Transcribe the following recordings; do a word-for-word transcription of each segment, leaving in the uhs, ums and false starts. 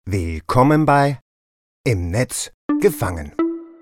Willkommen bei Im Netz gefangen.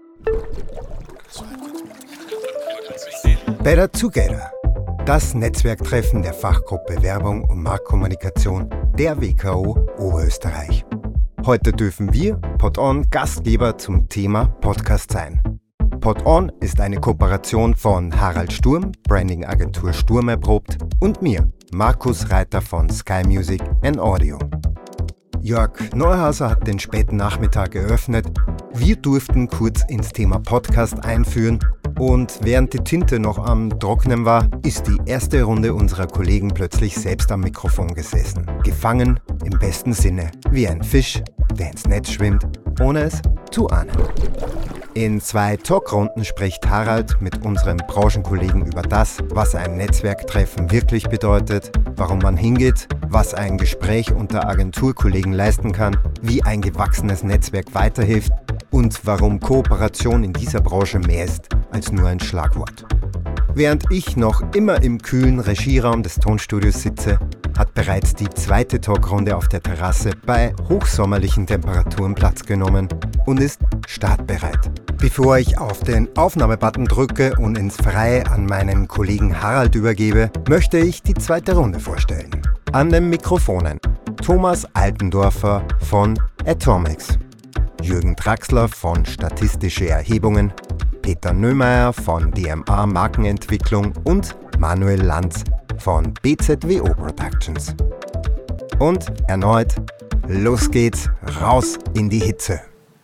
Better Together, das Netzwerktreffen der Fachgruppe Werbung und Marktkommunikation der W K O Oberösterreich. Heute dürfen wir, PodOn, Gastgeber zum Thema Podcast sein. PodOn ist eine Kooperation von Harald Sturm, Brandingagentur Sturm erprobt, und mir, Markus Reiter von Sky Music and Audio. Jörg Neuhauser hat den späten Nachmittag eröffnet. Wir durften kurz ins Thema Podcast einführen und während die Tinte noch am Trocknen war, ist die erste Runde unserer Kollegen plötzlich selbst am Mikrofon gesessen. Gefangen im besten Sinne, wie ein Fisch, der ins Netz schwimmt, ohne es zu ahnen. In zwei Talkrunden spricht Harald mit unseren Branchenkollegen über das, was ein Netzwerktreffen wirklich bedeutet, warum man hingeht, was ein Gespräch unter Agenturkollegen leisten kann, wie ein gewachsenes Netzwerk weiterhilft und warum Kooperation in dieser Branche mehr ist als nur ein Schlagwort. Während ich noch immer im kühlen Regieraum des Tonstudios sitze, hat bereits die zweite Talkrunde auf der Terrasse bei hochsommerlichen Temperaturen Platz genommen und ist startbereit. Bevor ich auf den Aufnahmebutton drücke und ins Freie an meinen Kollegen Harald übergebe, möchte ich die zweite Runde vorstellen. An den Mikrofonen Thomas Altendorfer von Atomics, Jürgen Draxler von Statistische Erhebungen, Peter Nömeyer von D M A Markenentwicklung und Manuel Lanz von B Z W O Productions. Und erneut, los geht's, raus in die Hitze.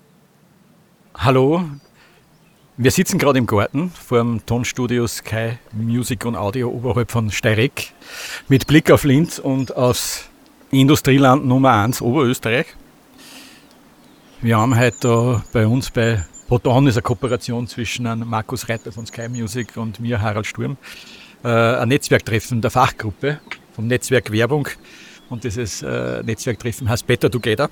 Hallo, wir sitzen gerade im Garten vor dem Tonstudio Sky Music und Audio oberhalb von Steyregg mit Blick auf Linz und aufs Industrieland Nummer eins Oberösterreich. Wir haben heute da bei uns bei PodOn, ist eine Kooperation zwischen Markus Reiter von Sky Music und mir, Harald Sturm, äh, ein Netzwerktreffen der Fachgruppe vom Netzwerk Werbung, und dieses äh, Netzwerktreffen heißt Better Together.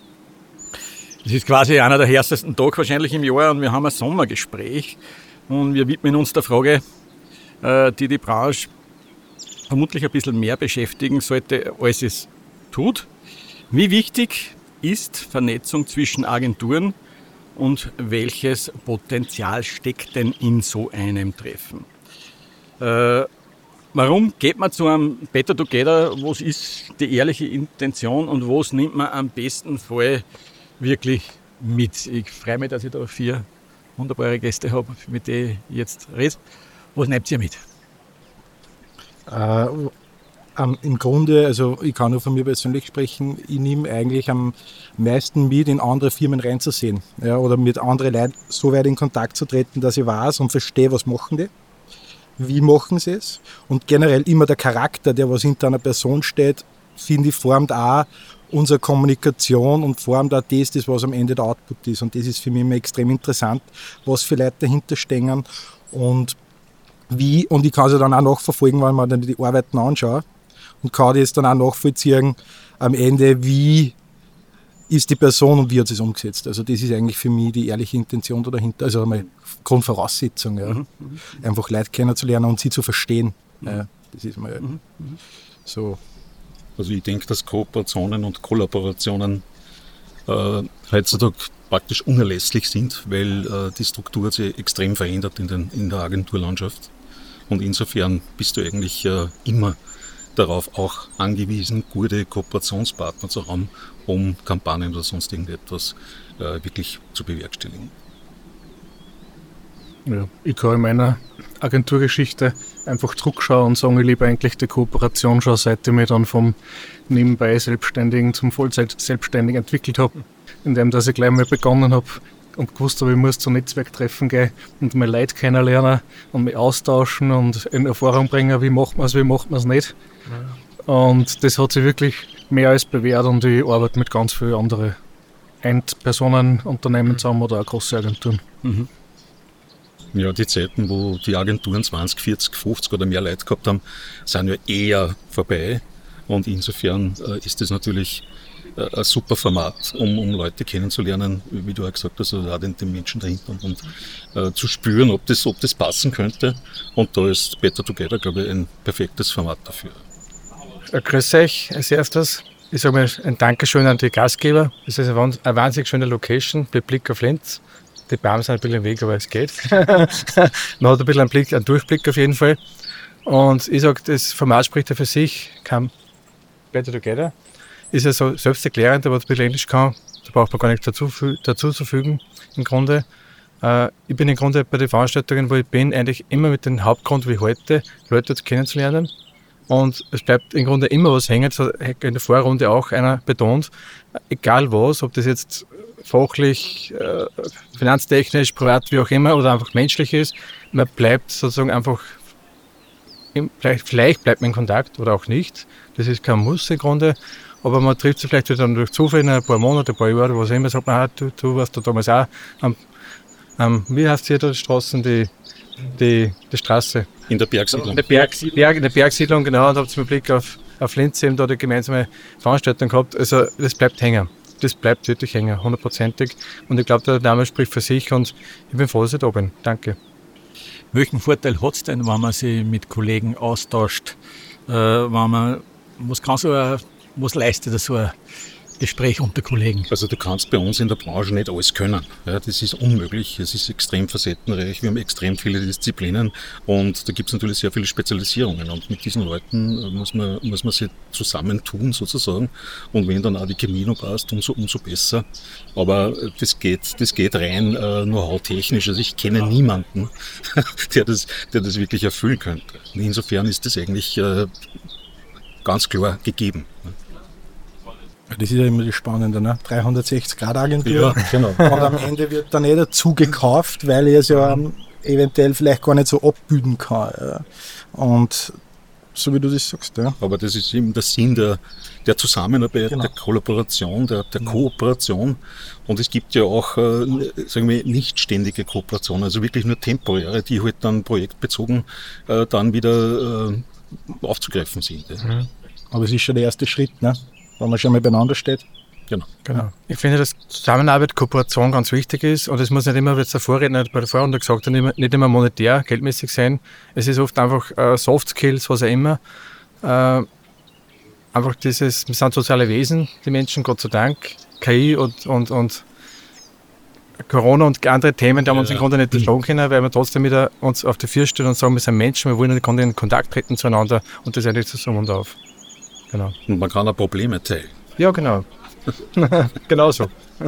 Das ist quasi einer der härtesten Tage wahrscheinlich im Jahr und wir haben ein Sommergespräch und wir widmen uns der Frage, äh, die die Branche vermutlich ein bisschen mehr beschäftigen sollte, als es tut. Wie wichtig ist Vernetzung zwischen Agenturen und welches Potenzial steckt denn in so einem Treffen? Äh, warum geht man zu einem Better Together? Was ist die ehrliche Intention und was nimmt man am besten Fall wirklich mit? Ich freue mich, dass ich da vier wunderbare Gäste habe, mit denen ich jetzt rede. Was nehmt ihr mit? Äh, ähm, Im Grunde, also ich kann nur von mir persönlich sprechen, ich nehme eigentlich am meisten mit, in andere Firmen reinzusehen, ja, oder mit anderen Leuten so weit in Kontakt zu treten, dass ich weiß und verstehe, was machen die, wie machen sie es, und generell immer der Charakter, der was hinter einer Person steht, finde ich, formt auch unsere Kommunikation und formt auch das, das, was am Ende der Output ist. Und das ist für mich immer extrem interessant, was für Leute dahinter stehen und wie, und ich kann es dann auch nachverfolgen, wenn man dann die Arbeiten anschaue und kann das dann auch nachvollziehen am Ende, wie ist die Person und wie hat sie es umgesetzt. Also das ist eigentlich für mich die ehrliche Intention dahinter, also eine Grundvoraussetzung, ja. Mhm. Einfach Leute kennenzulernen und sie zu verstehen. Mhm. Ja, das ist mal mhm. so. Also ich denke, dass Kooperationen und Kollaborationen äh, heutzutage praktisch unerlässlich sind, weil äh, die Struktur hat sich extrem verändert in, den, in der Agenturlandschaft. Und insofern bist du eigentlich äh, immer darauf auch angewiesen, gute Kooperationspartner zu haben, um Kampagnen oder sonst irgendetwas äh, wirklich zu bewerkstelligen. Ja, ich kann in meiner Agenturgeschichte einfach zurückschauen und sagen, ich liebe eigentlich die Kooperation schon, seit ich mich dann vom nebenbei Selbstständigen zum Vollzeit-Selbstständigen entwickelt habe, indem dass ich gleich mal begonnen habe und gewusst habe, ich muss zu Netzwerktreffen gehen und meine Leute kennenlernen und mich austauschen und in Erfahrung bringen, wie macht man es, wie macht man es nicht. Ja. Und das hat sich wirklich mehr als bewährt und ich arbeite mit ganz vielen anderen Endpersonen, Unternehmen zusammen oder auch große Agenturen. Mhm. Ja, die Zeiten, wo die Agenturen zwanzig, vierzig, fünfzig oder mehr Leute gehabt haben, sind ja eher vorbei. Und insofern äh, ist das natürlich äh, ein super Format, um, um Leute kennenzulernen, wie du auch gesagt hast, also auch den, den Menschen dahinter und, und äh, zu spüren, ob das, ob das passen könnte. Und da ist Better Together, glaube ich, ein perfektes Format dafür. Grüß euch als erstes. ich sage mal ein Dankeschön an die Gastgeber. Es ist eine, eine wahnsinnig schöne Location mit Blick auf Linz. Die Bäume sind ein bisschen im Weg, aber es geht. Man hat ein bisschen einen, Blick, einen Durchblick auf jeden Fall. Und ich sage, das Format spricht ja für sich. Come better together. Ist ja so selbsterklärend, aber ein bisschen Englisch kann, da braucht man gar nichts dazu, dazu zu fügen im Grunde. Äh, ich bin im Grunde bei den Veranstaltungen, wo ich bin, eigentlich immer mit dem Hauptgrund wie heute, Leute kennenzulernen. Und es bleibt im Grunde immer was hängen. Das hat in der Vorrunde auch einer betont. Egal was, ob das jetzt fachlich, äh, finanztechnisch, privat, wie auch immer, oder einfach menschlich ist, man bleibt sozusagen einfach, im, vielleicht, vielleicht bleibt man in Kontakt oder auch nicht. Das ist kein Muss im Grunde. Aber man trifft sich vielleicht wieder durch Zufall in ein paar Monate, ein paar Jahre, was immer, sagt man, ah, du, du warst da damals auch am, am wie heißt hier da die Straßen, die, die, die Straße? In der Bergsiedlung. In der, Bergsiedlung, Berg, in der Bergsiedlung, genau, und habt mit Blick auf, auf Linz eben da die gemeinsame Veranstaltung gehabt. Also das bleibt hängen. Das bleibt wirklich hängen, hundertprozentig. Und ich glaube, der Name spricht für sich und ich bin froh, dass ich da bin. Danke. Welchen Vorteil hat es denn, wenn man sich mit Kollegen austauscht? Äh, wenn man, was kann so ein, was leistet so ein Gespräch unter Kollegen? Also du kannst bei uns in der Branche nicht alles können. Ja, das ist unmöglich. Es ist extrem facettenreich. Wir haben extrem viele Disziplinen und da gibt es natürlich sehr viele Spezialisierungen. Und mit diesen Leuten muss man, muss man sich zusammentun sozusagen. Und wenn dann auch die Chemie noch passt, umso, umso besser. Aber das geht, das geht rein äh, know-how-technisch. Also ich kenne niemanden, der das, der das wirklich erfüllen könnte. Und insofern ist das eigentlich äh, ganz klar gegeben. Das ist ja immer das Spannende, ne? dreihundertsechzig Grad Agentur. Ja, genau. Und am Ende wird dann eh dazu gekauft, weil er es ja ähm, eventuell vielleicht gar nicht so abbilden kann. Ja. Und so wie du das sagst. Ja. Aber das ist eben der Sinn der, der Zusammenarbeit, genau. der Kollaboration, der, der Kooperation. Und es gibt ja auch, äh, sagen wir, nicht ständige Kooperationen, also wirklich nur temporäre, die halt dann projektbezogen äh, dann wieder äh, aufzugreifen sind. Ja. Mhm. Aber es ist schon der erste Schritt, ne? Wenn man schon mal beieinander steht. Genau. genau. Ich finde, dass Zusammenarbeit, Kooperation ganz wichtig ist und es muss nicht immer, wie der Vorredner bei der Vorrunde gesagt hat, nicht immer monetär, geldmäßig sein. Es ist oft einfach äh, Soft Skills, was auch immer. Äh, einfach dieses, wir sind soziale Wesen, die Menschen, Gott sei Dank. K I und, und, und Corona und andere Themen, die haben uns ja, im Grunde nicht erschlagen können, weil wir trotzdem wieder uns auf die Füße stellen und sagen, wir sind Menschen, wir wollen in Kontakt treten zueinander und das endlich zusammen und auf. Genau. Und man kann auch Probleme teilen. Ja, genau. Genau so.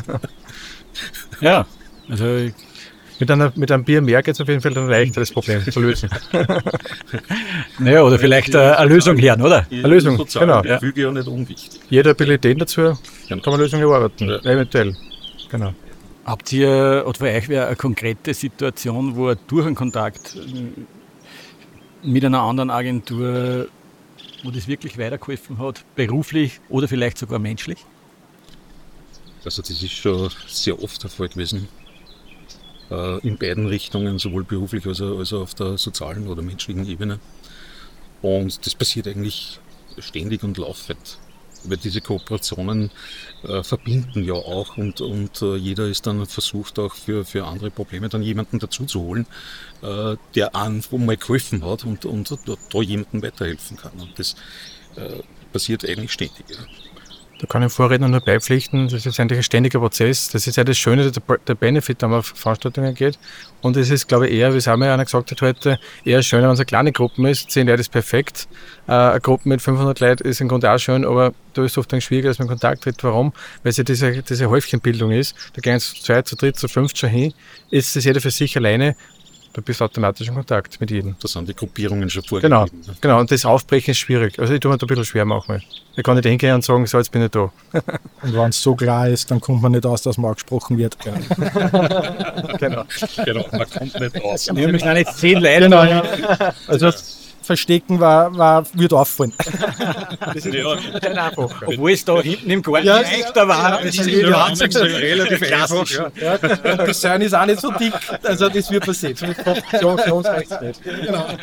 Ja, also mit, einer, mit einem Bier mehr geht es auf jeden Fall dann leichter, das Problem zu lösen. Naja, oder vielleicht äh, eine Lösung her, oder? Eine Lösung, genau. Ja. Füge ja nicht unwichtig. Jeder hat Ideen dazu, genau. Kann man Lösungen erarbeiten, ja. Eventuell. Genau. Habt ihr, oder für euch wäre eine konkrete Situation, wo ihr durch einen Kontakt mit einer anderen Agentur, wo das wirklich weitergeholfen hat, beruflich oder vielleicht sogar menschlich? Also das ist schon sehr oft der Fall gewesen, äh, in beiden Richtungen, sowohl beruflich als auch, als auch auf der sozialen oder menschlichen Ebene. Und das passiert eigentlich ständig und laufend. Weil diese Kooperationen äh, verbinden ja auch und, und äh, jeder ist dann versucht auch für, für andere Probleme dann jemanden dazu zu holen, äh, der an, wo mal geholfen hat und, und da, da jemandem weiterhelfen kann. Und das äh, passiert eigentlich ständig. Ja. Da kann ich dem Vorredner nur beipflichten, das ist eigentlich ein ständiger Prozess. Das ist ja das Schöne, der, der Benefit, wenn man auf Veranstaltungen geht. Und es ist, glaube ich, eher, wie es auch mal einer gesagt hat heute, eher schöner, wenn es eine kleine Gruppe ist. Zehn Leute ist perfekt. Äh, eine Gruppe mit fünfhundert Leuten ist im Grunde auch schön, aber da ist es oft dann schwieriger, dass man in Kontakt tritt. Warum? Weil es ja diese, diese Häufchenbildung ist. Da gehen es zu zweit, zu dritt, zu fünft schon hin. Ist es jeder für sich alleine, du bist automatisch in Kontakt mit jedem. Da sind die Gruppierungen schon vorgegeben. Genau, ne? Genau. Und das Aufbrechen ist schwierig. Also ich tue mir da ein bisschen schwer manchmal. Ich kann nicht hingehen und sagen, so, jetzt bin ich da. Und wenn es so klar ist, dann kommt man nicht aus, dass man angesprochen wird. Genau. Genau, man kommt nicht aus. Wir haben kleine zehn Leute. Genau, ja. Also Verstecken war, war, wird auffallen. Das ist ja nicht einfach. Obwohl es da hinten im Garten ja, leichter war. Das ist ja, relativ einfach. Ja. Ja. Der Design ist auch nicht so dick, also das wird passiert. Genau.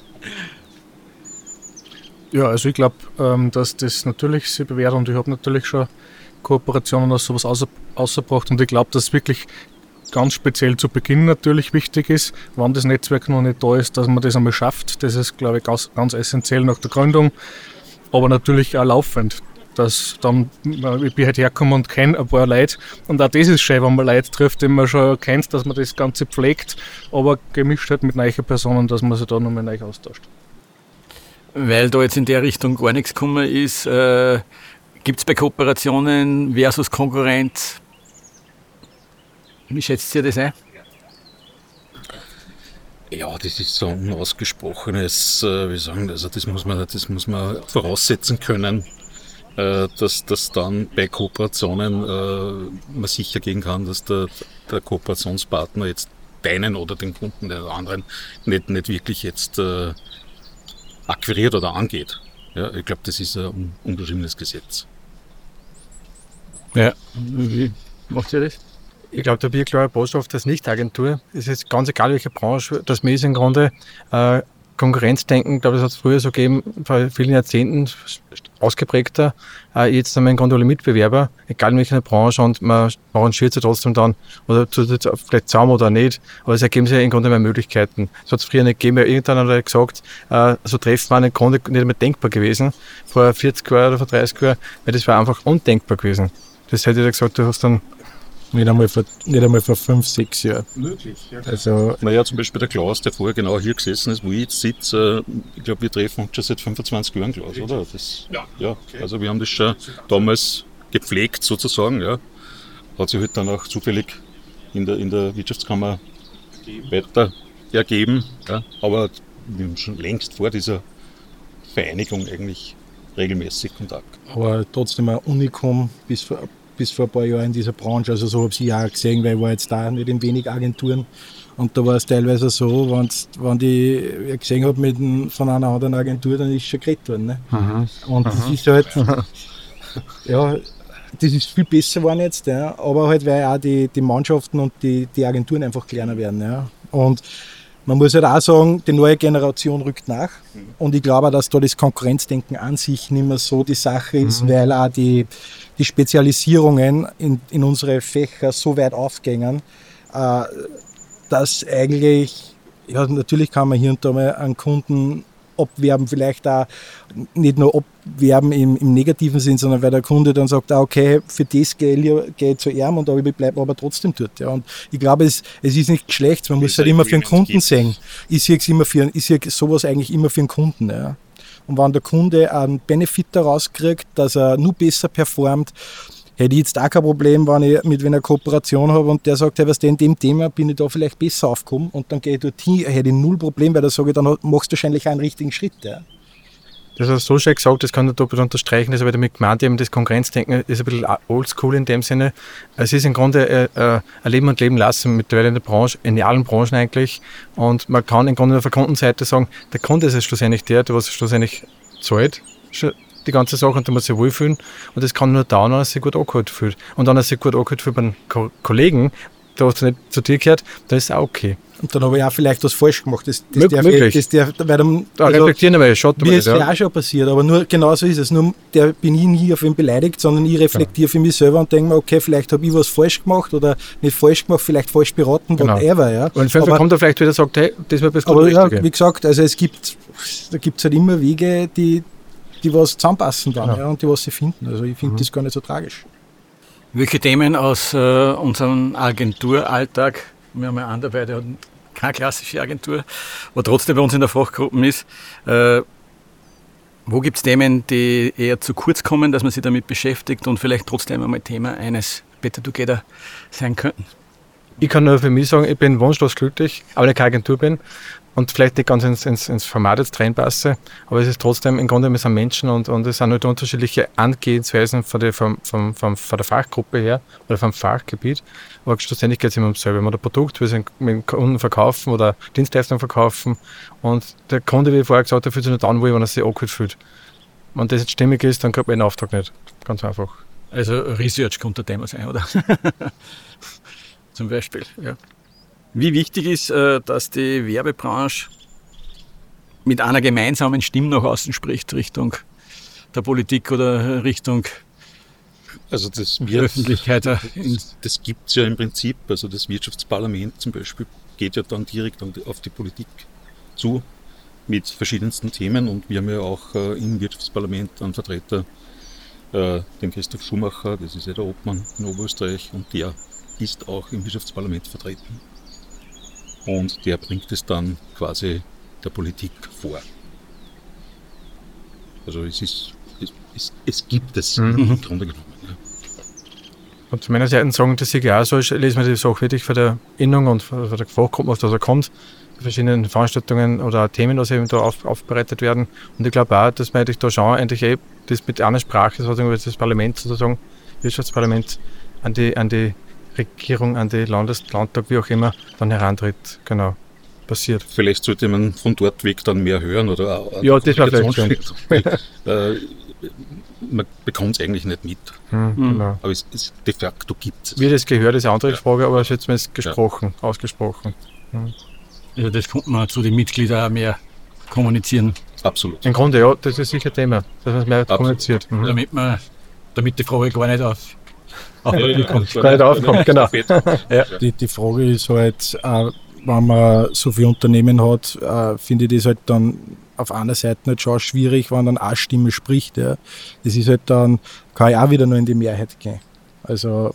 Ja, also ich glaube, ähm, dass das natürlich sich bewährt und ich habe natürlich schon Kooperationen aus sowas außer, außergebracht und ich glaube, dass wirklich ganz speziell zu Beginn natürlich wichtig ist, wenn das Netzwerk noch nicht da ist, dass man das einmal schafft. Das ist, glaube ich, ganz, ganz essentiell nach der Gründung, aber natürlich auch laufend. dass dann, ich bin halt hergekommen und kenne ein paar Leute und auch das ist schön, wenn man Leute trifft, die man schon kennt, dass man das Ganze pflegt, aber gemischt halt mit neuen Personen, dass man sich da nochmal neu austauscht. Weil da jetzt in der Richtung gar nichts gekommen ist, äh, gibt es bei Kooperationen versus Konkurrenz, wie schätzt ihr das ein? Ja, das ist so ein unausgesprochenes, äh, wie sagen, also das muss man, das muss man voraussetzen können, äh, dass, dass dann bei Kooperationen äh, man sicher gehen kann, dass der, der Kooperationspartner jetzt deinen oder den Kunden der anderen nicht, nicht wirklich jetzt äh, akquiriert oder angeht. Ja, ich glaube, das ist ein unbeschriebenes Gesetz. Ja, wie macht ihr das? Ich glaube, der klare Botschaft als Nicht-Agentur ist jetzt ganz egal, welche Branche, dass wir ist im Grunde äh, Konkurrenzdenken, ich glaube, das hat es früher so gegeben, vor vielen Jahrzehnten ausgeprägter. Äh, jetzt haben wir im Grunde alle Mitbewerber, egal in welcher Branche, und man arrangiert sich trotzdem dann, oder tut es vielleicht zusammen oder nicht, aber es ergeben sich im Grunde mehr Möglichkeiten. Das hat es früher nicht gegeben, weil irgendwann hat er gesagt, äh, so Treffen waren im Grunde nicht mehr denkbar gewesen, vor vierzig Jahren oder vor dreißig Jahren, weil das war einfach undenkbar gewesen. Das hätte ich gesagt, du hast dann Nicht einmal vor, nicht einmal vor fünf, sechs Jahren. Möglich, ja. Also, naja, zum Beispiel der Klaus, der vorher genau hier gesessen ist, wo ich jetzt sitze, ich glaube, wir treffen uns schon seit fünfundzwanzig Jahren, Klaus, oder? Das, ja. ja. Also wir haben das schon damals gepflegt, sozusagen, ja. Hat sich halt dann auch zufällig in der, in der Wirtschaftskammer weiter ergeben, ja. Aber wir haben schon längst vor dieser Vereinigung eigentlich regelmäßig Kontakt. aber trotzdem ein Unikum bis vor, bis vor ein paar Jahren in dieser Branche. Also so habe ich auch gesehen, weil ich war jetzt da nicht in wenig Agenturen. Und da war es teilweise so, wenn ich gesehen habe mit einem, von einer anderen Agentur, dann ist schon geredet worden. Ne? Aha. Und das Aha. ist halt, ja, das ist viel besser geworden jetzt, ja. Aber halt, weil auch die, die Mannschaften und die, die Agenturen einfach kleiner werden. Ja. Und man muss halt auch sagen, die neue Generation rückt nach. Und ich glaube auch, dass da das Konkurrenzdenken an sich nicht mehr so die Sache ist, mhm. weil auch die, die Spezialisierungen in, in unsere Fächer so weit aufgängen, äh, dass eigentlich, ja, natürlich kann man hier und da mal einen Kunden abwerben, vielleicht auch nicht nur abwerben im, im negativen Sinn, sondern weil der Kunde dann sagt, ah, okay, für das gehe ich, gehe ich zu ihm und ich bleibe aber trotzdem dort. Ja. Und ich glaube, es, es ist nicht schlecht, man muss halt immer für den Kunden sehen. Ich sehe es immer für, ich sehe sowas eigentlich immer für den Kunden. Ja. Und wenn der Kunde einen Benefit daraus kriegt, dass er nur besser performt, hätte ich jetzt auch kein Problem, wenn ich mit einer Kooperation habe und der sagt, hey, was denn in dem Thema bin ich da vielleicht besser aufgekommen und dann gehe ich dorthin, hätte ich null Problem, weil da sage ich, dann machst du wahrscheinlich einen richtigen Schritt. Ja. Das hast du so schön gesagt, das kann ich doppelt unterstreichen, das habe ich damit gemeint, eben das Konkurrenzdenken ist ein bisschen oldschool in dem Sinne. Es ist im Grunde äh, ein Leben und Leben lassen mittlerweile in der Branche, in allen Branchen eigentlich, und man kann im Grunde auf der Kundenseite sagen, der Kunde ist es schlussendlich der, der was schlussendlich zahlt, die ganze Sache, und da muss sich wohlfühlen, und das kann nur dauern, wenn er sich gut angehört fühlt. Und wenn er sich gut angehört fühlt bei einem Ko- Kollegen, der was nicht zu dir gehört, dann ist es auch okay. Und dann habe ich auch vielleicht was falsch gemacht. Das, das Mö- darf möglich. Ich, das darf, weil dann, Da also, reflektieren wir, schaut mir ist das, ja ja. auch schon passiert, aber nur genau so ist es. Nur der bin ich nie auf ihn beleidigt, sondern ich reflektiere für mich selber und denke mir, okay, vielleicht habe ich was falsch gemacht oder nicht falsch gemacht, vielleicht falsch beraten, Genau. whatever. Ja. Und wenn kommt er vielleicht wieder und sagt, hey, das war bis gut Aber ja, Richtige. wie gesagt, also es gibt, da gibt es halt immer Wege, die, die was zusammenpassen dann, Genau. ja, und die was sie finden. Also ich finde Mhm. das gar nicht so tragisch. Welche Themen aus äh, unserem Agenturalltag, wir haben ja einen dabei, der hat keine klassische Agentur, aber trotzdem bei uns in der Fachgruppe ist, äh, wo gibt es Themen, die eher zu kurz kommen, dass man sich damit beschäftigt und vielleicht trotzdem einmal Thema eines Better Together sein könnten? Ich kann nur für mich sagen, ich bin wunschlos glücklich, aber ich keine Agentur bin und vielleicht nicht ganz ins, ins, ins Format jetzt reinpasse, aber es ist trotzdem, im Grunde, wir sind Menschen, und, und es sind halt unterschiedliche Angehensweisen von der, vom, vom, vom, von der Fachgruppe her oder vom Fachgebiet, aber schlussendlich geht es immer ums selbe. Wir haben ein Produkt, wir sind mit dem Kunden verkaufen oder Dienstleistungen verkaufen, und der Kunde, wie ich vorher gesagt habe, fühlt sich nicht an, wo wenn er sich angehört fühlt. Wenn das jetzt stimmig ist, dann kriegt man den Auftrag nicht. Ganz einfach. Also Research könnte ein Thema sein, oder? Zum Beispiel, ja. Wie wichtig ist, äh, dass die Werbebranche mit einer gemeinsamen Stimme nach außen spricht, Richtung der Politik oder Richtung Also das, der Öffentlichkeit? äh, in- das, das gibt es ja im Prinzip. Also das Wirtschaftsparlament zum Beispiel geht ja dann direkt an die, auf die Politik zu mit verschiedensten Themen, und wir haben ja auch äh, im Wirtschaftsparlament einen Vertreter äh, den Christoph Schumacher, das ist ja der Obmann in Oberösterreich, und der ist auch im Wirtschaftsparlament vertreten. Und der bringt es dann quasi der Politik vor. Also es ist, es, es, es gibt es mhm. im Grunde genommen. Ja. Und zu meiner Seite sagen, das sehe ich auch so, ich lese mir die Sache wirklich von der Innung und von der Fachgruppe, was da so kommt, verschiedenen Veranstaltungen oder Themen, die eben da auf, aufbereitet werden. Und ich glaube auch, dass man eigentlich da schon eigentlich eh das mit einer Sprache, sozusagen das Parlament sozusagen, Wirtschaftsparlament, an die, an die Regierung, an die Landes-, Landtag, wie auch immer, dann herantritt, genau, passiert. Vielleicht sollte man von dort weg dann mehr hören oder auch ja, das war vielleicht schön. Weil, äh, man bekommt es eigentlich nicht mit. Hm, genau. Aber es, es de facto gibt es. Wie das gehört, ist eine andere ja. Frage, aber es ist jetzt gesprochen, ja. ausgesprochen. Hm. Also das könnte man zu den Mitgliedern auch mehr kommunizieren. Absolut. Im Grunde ja, das ist sicher Thema, dass man es mehr Absolut. kommuniziert. Mhm. Damit, man, damit die Frage gar nicht auf, auf ja, ja, kommt. Gar nicht aufkommt, genau. ja. die, die Frage ist halt, äh, wenn man so viele Unternehmen hat, äh, finde ich das halt dann auf einer Seite halt schon schwierig, wenn dann eine Stimme spricht. Ja. Das ist halt dann, kann ja auch wieder nur in die Mehrheit gehen. Also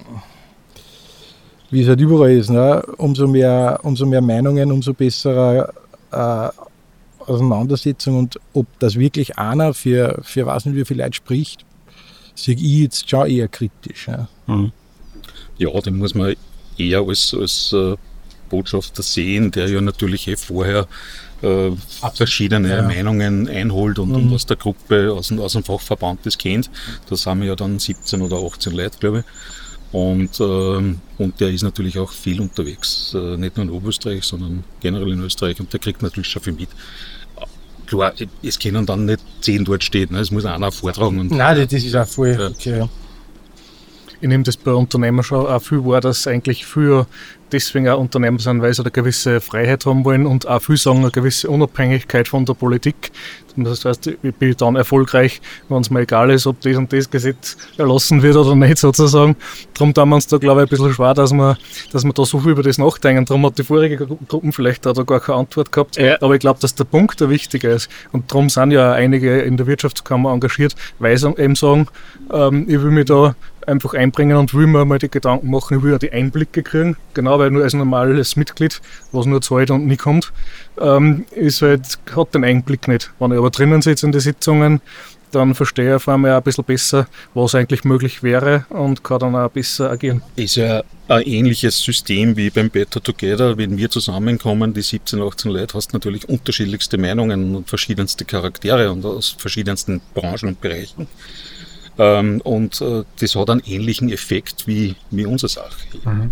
wie es halt überall ist, ne? umso mehr, umso mehr Meinungen, umso bessere äh, Auseinandersetzung, und ob das wirklich einer für, für weiß nicht wie viele Leute spricht, sehe ich jetzt schon eher kritisch. Ja, mhm. ja den muss man eher als, als äh, Botschafter sehen, der ja natürlich eh vorher äh, verschiedene ja. Meinungen einholt und, mhm. und aus der Gruppe, aus dem, aus dem Fachverband das kennt. Da sind wir ja dann siebzehn oder achtzehn Leute, glaube ich. Und, ähm, und der ist natürlich auch viel unterwegs, äh, nicht nur in Oberösterreich, sondern generell in Österreich, und der kriegt natürlich schon viel mit. Klar, es können dann nicht zehn dort stehen, ne? Es muss einer vortragen. Und Nein, das ist auch voll ja. okay. Ja. Ich nehme das bei Unternehmen schon auch viel wahr, dass eigentlich für deswegen auch Unternehmen sind, weil sie eine gewisse Freiheit haben wollen und auch viel sagen, eine gewisse Unabhängigkeit von der Politik. Das heißt, ich bin dann erfolgreich, wenn es mir egal ist, ob das und das Gesetz erlassen wird oder nicht, sozusagen. Darum tun wir uns da, glaube ich, ein bisschen schwer, dass wir, dass wir da so viel über das nachdenken. Darum hat die vorige Gruppe vielleicht auch da gar keine Antwort gehabt. Ja. Aber ich glaube, dass der Punkt der wichtige ist. Und darum sind ja einige in der Wirtschaftskammer engagiert, weil sie eben sagen, ähm, ich will mich da einfach einbringen und will mir mal die Gedanken machen, ich will ja die Einblicke kriegen, genau, weil nur als normales Mitglied, was nur zahlt und nie kommt, ähm, ist halt, hat den Einblick nicht. Wenn ich aber drinnen sitze in den Sitzungen, dann verstehe ich auf einmal auch ein bisschen besser, was eigentlich möglich wäre, und kann dann auch besser agieren. Ist ja ein ähnliches System wie beim Better Together. Wenn wir zusammenkommen, die siebzehn, achtzehn Leute, hast du natürlich unterschiedlichste Meinungen und verschiedenste Charaktere und aus verschiedensten Branchen und Bereichen. Ähm, und äh, das hat einen ähnlichen Effekt wie, wie unsere Sache. Mhm.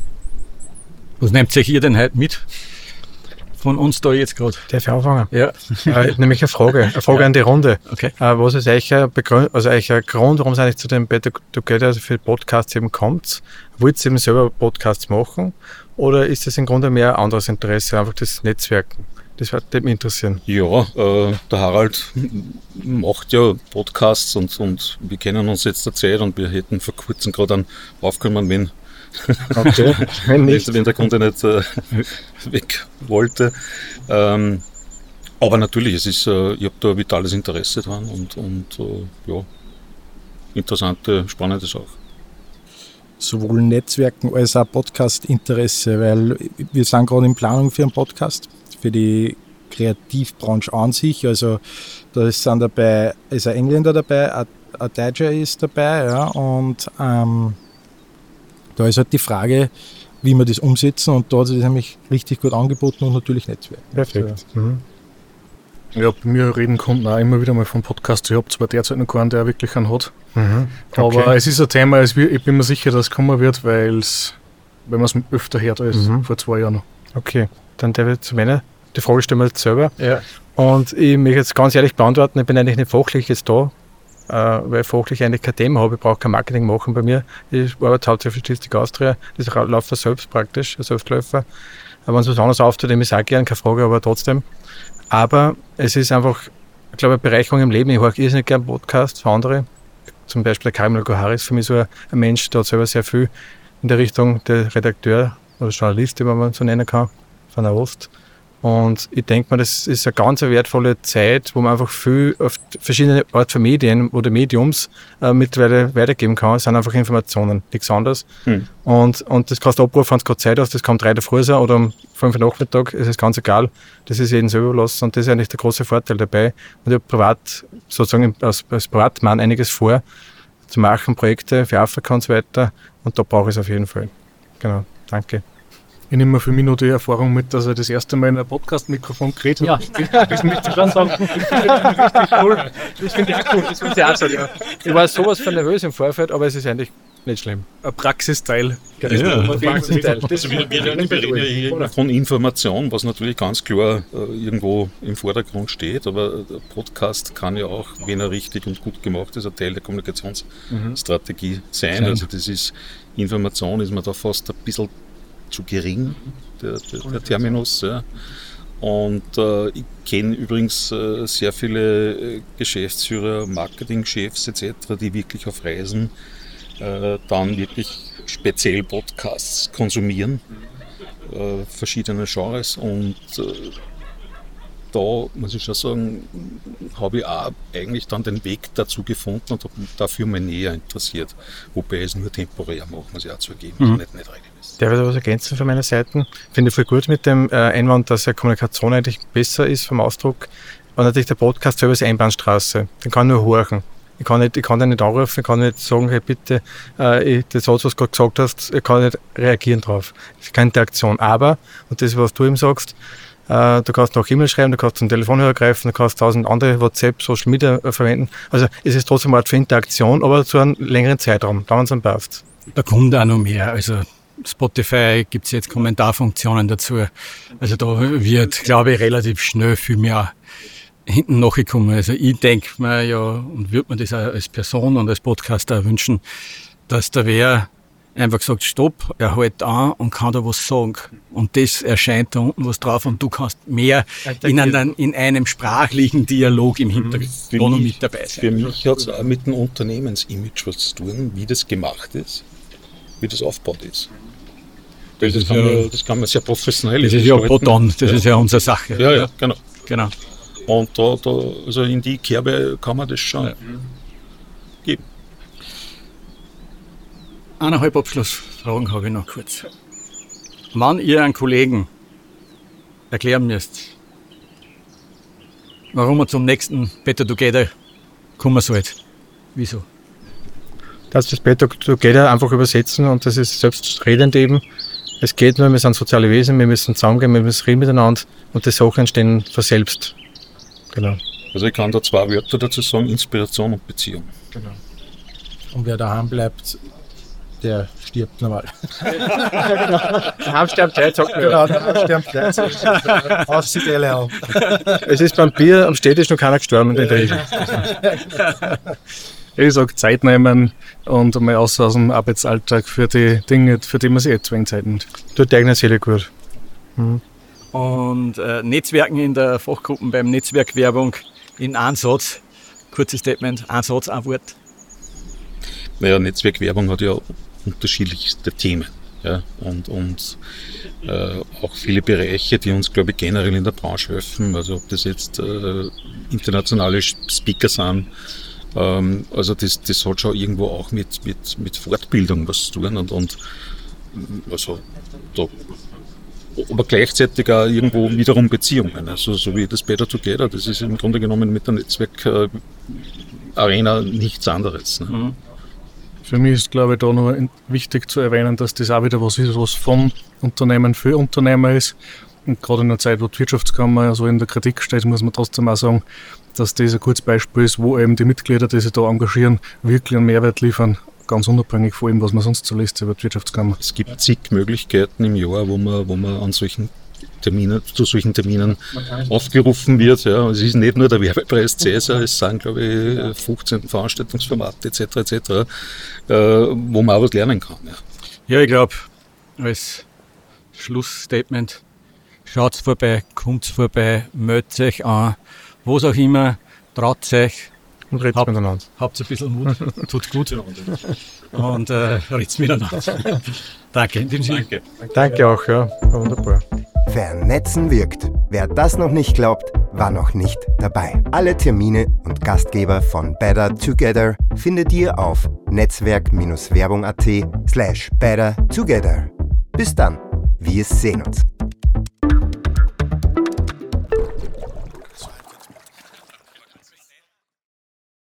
Was nehmt ihr denn heute mit von uns da jetzt gerade? Darf ich anfangen? Ja. äh, nämlich eine Frage, eine Frage ja. an die Runde. Okay. Äh, was ist eigentlich ein, Begründ- also eigentlich ein Grund, warum es eigentlich zu dem Better Together, also für Podcasts eben kommt? Wollt ihr eben selber Podcasts machen, oder ist das im Grunde mehr ein anderes Interesse, einfach das Netzwerken? Das würde mich interessieren. Ja, äh, der Harald macht ja Podcasts, und, und wir kennen uns jetzt der Zeit, und wir hätten vor kurzem gerade einen aufgenommen, wenn, okay. wenn, nicht. wenn der Kunde nicht äh, weg wollte. Ähm, aber natürlich, es ist, äh, ich habe da ein vitales Interesse dran, und, und äh, ja, interessante, spannende Sache. Sowohl Netzwerken als auch Podcast-Interesse, weil wir sind gerade in Planung für einen Podcast, für die Kreativbranche an sich. Also da sind dabei, ist ein Engländer dabei, ein, ein Deutscher ist dabei, ja, und ähm, da ist halt die Frage, wie wir das umsetzen, und da hat sich das nämlich richtig gut angeboten, und natürlich Netzwerk. Perfekt. Also, mhm. Ja, bei mir reden Kunden auch immer wieder mal vom Podcast. Ich habe zwar derzeit noch keinen, der wirklich einen hat, mhm. okay. aber es ist ein Thema, ich bin mir sicher, dass es kommen wird, weil es, wenn man es öfter hört als mhm. vor zwei Jahren noch. Okay, dann darf ich zu meiner, die Frage stellen wir jetzt selber. Ja. Und ich möchte jetzt ganz ehrlich beantworten, ich bin eigentlich nicht fachlich jetzt da, äh, weil ich fachlich eigentlich kein Thema habe, ich brauche kein Marketing machen bei mir. Ich arbeite hauptsächlich für Statistik Austria, das läuft für selbst praktisch, ein Selbstläufer. Aber wenn es was anderes auftut, nehme ich es auch gerne, keine Frage, aber trotzdem. Aber es ist einfach, ich glaube, eine Bereicherung im Leben. Ich höre irrsinnig gerne Podcasts von anderen. Zum Beispiel der Karim El-Gohari ist für mich so ein Mensch, der hat selber sehr viel in der Richtung, der Redakteur oder Journalist, wie man so nennen kann, von der Ost. Und ich denke mal, das ist eine ganz wertvolle Zeit, wo man einfach viel auf verschiedene Art von Medien oder Mediums äh, mittlerweile weitergeben kann. Es sind einfach Informationen, nichts anderes. Hm. Und, und das kannst du abrufen, wenn es gerade Zeit hast, das kann drei der Früh sein oder um fünf Uhr Nachmittag, es ist ganz egal. Das ist jedem selber überlassen und das ist eigentlich der große Vorteil dabei. Und ich habe privat, sozusagen als, als Privatmann einiges vor, zu machen, Projekte für Afrika und so weiter. Und da brauche ich es auf jeden Fall. Genau, danke. Ich nehme für mich noch die Erfahrung mit, dass ich das erste Mal in ein Podcast-Mikrofon geredet habe. Ja. Das möchte ich schon sagen. Das finde ich cool. Das finde ich cool. Das finde ich auch so, ja. Ich war sowas von nervös im Vorfeld, aber es ist eigentlich nicht schlimm. Ein Praxisteil. Ja, ja. Ein Praxisteil. Also wir, wir reden von Information, was natürlich ganz klar äh, irgendwo im Vordergrund steht, aber der Podcast kann ja auch, wenn er richtig und gut gemacht ist, ein Teil der Kommunikationsstrategie mhm. sein. Also das ist, Information ist man da fast ein bisschen zu gering, der, der, der Terminus. Ja. Und äh, ich kenne übrigens äh, sehr viele äh, Geschäftsführer, Marketingchefs et cetera, die wirklich auf Reisen äh, dann wirklich speziell Podcasts konsumieren, äh, verschiedene Genres. Und äh, da muss ich schon sagen, habe ich auch eigentlich dann den Weg dazu gefunden und habe mich dafür mal näher interessiert. Wobei es nur temporär macht, muss ich auch zugeben, mhm. also nicht, nicht regelmäßig. Darf ich da was ergänzen von meiner Seite? Finde ich voll gut mit dem äh, Einwand, dass ja Kommunikation eigentlich besser ist vom Ausdruck. Und natürlich der Podcast selber ist eine Einbahnstraße. Den kann ich nur horchen. Ich kann, nicht, ich kann den nicht anrufen, ich kann nicht sagen, hey bitte, äh, ich, das Satz, was du gerade gesagt hast, ich kann nicht reagieren drauf. Das ist keine Interaktion. Aber, und das, was du eben sagst, äh, du kannst noch E-Mail schreiben, du kannst zum Telefonhörer greifen, du kannst tausend andere WhatsApp, Social Media äh, verwenden. Also es ist trotzdem eine Art für Interaktion, aber zu einem längeren Zeitraum, da wenn es dann passt. Da kommt auch noch mehr. Also Spotify gibt es jetzt Kommentarfunktionen dazu. Also da wird, glaube ich, relativ schnell viel mehr hinten nachgekommen. Also ich denke mir ja, und würde mir das auch als Person und als Podcaster wünschen, dass da wer einfach sagt, stopp, er hält an und kann da was sagen. Und das erscheint da unten was drauf und du kannst mehr in einem, in einem sprachlichen Dialog im Hintergrund noch mit dabei sein. Für mich hat es auch mit dem Unternehmensimage was zu tun, wie das gemacht ist, wie das aufgebaut ist. Das, das, kann, ja, man, das kann man sehr professionell Das ist ja Poton, das ja. ist ja unsere Sache. Ja, ja, genau. genau. Und da, da, also in die Kerbe kann man das schon ja. geben. Eineinhalb Abschlussfragen habe ich noch kurz. Wann ihr einen Kollegen erklären müsst, warum er zum nächsten Better Together kommen sollte, wieso? Dass das Better Together einfach übersetzen und das ist selbstredend eben. Es geht nur, wir sind soziale Wesen, wir müssen zusammengehen, wir müssen reden miteinander und die Sachen entstehen von selbst. Genau. Also ich kann da zwei Wörter dazu sagen, Inspiration und Beziehung. Genau. Und wer daheim bleibt, der stirbt normal. Daheim stirbt gleich, sagt man. Genau, daheim stirbt gleich. Aussieht alle auf. Es ist beim Bier am Städtisch noch keiner gestorben in der Regel. Ich sage Zeit nehmen und einmal aus, aus dem Arbeitsalltag für die Dinge, für die man sich jetzt wenig Zeit nimmt. Tut der eigene Seele gut. Mhm. Und äh, Netzwerken in der Fachgruppen beim Netzwerkwerbung in einem Satz, kurzes Statement, ein Satz, ein Wort. Naja, Netzwerkwerbung hat ja unterschiedlichste Themen. Ja, und und äh, auch viele Bereiche, die uns, glaube ich, generell in der Branche helfen. Also ob das jetzt äh, internationale Speaker sind, ähm, also das, das hat schon irgendwo auch mit, mit, mit Fortbildung was zu tun. Und, und also da, aber gleichzeitig auch irgendwo wiederum Beziehungen. Also so wie das Better Together, das ist im Grunde genommen mit der Netzwerk-Arena nichts anderes. Ne? Mhm. Für mich ist, glaube ich, da noch wichtig zu erwähnen, dass das auch wieder was ist, was von Unternehmen für Unternehmer ist. Und gerade in einer Zeit, wo die Wirtschaftskammer so in der Kritik steht, muss man trotzdem auch sagen, dass das ein gutes Beispiel ist, wo eben die Mitglieder, die sich da engagieren, wirklich einen Mehrwert liefern, ganz unabhängig von dem, was man sonst so liest über die Wirtschaftskammer. Es gibt zig Möglichkeiten im Jahr, wo man, wo man an solchen Terminen, zu solchen Terminen aufgerufen wird. Ja. Es ist nicht nur der Werbepreis Cäsar, es sind, glaube ich, fünfzehn Veranstaltungsformate et cetera et cetera, äh, wo man auch was lernen kann. Ja, ja ich glaube, als Schlussstatement, schaut vorbei, kommt vorbei, meldet euch an, was auch immer, traut euch. Und redet Hab, miteinander. Habt ein bisschen Mut, tut gut. Und äh, redet miteinander. Danke. In dem Sinne. Danke. Danke auch, ja. War wunderbar. Vernetzen wirkt. Wer das noch nicht glaubt, war noch nicht dabei. Alle Termine und Gastgeber von Better Together findet ihr auf netzwerk-werbung.at slash better together. Bis dann, wir sehen uns.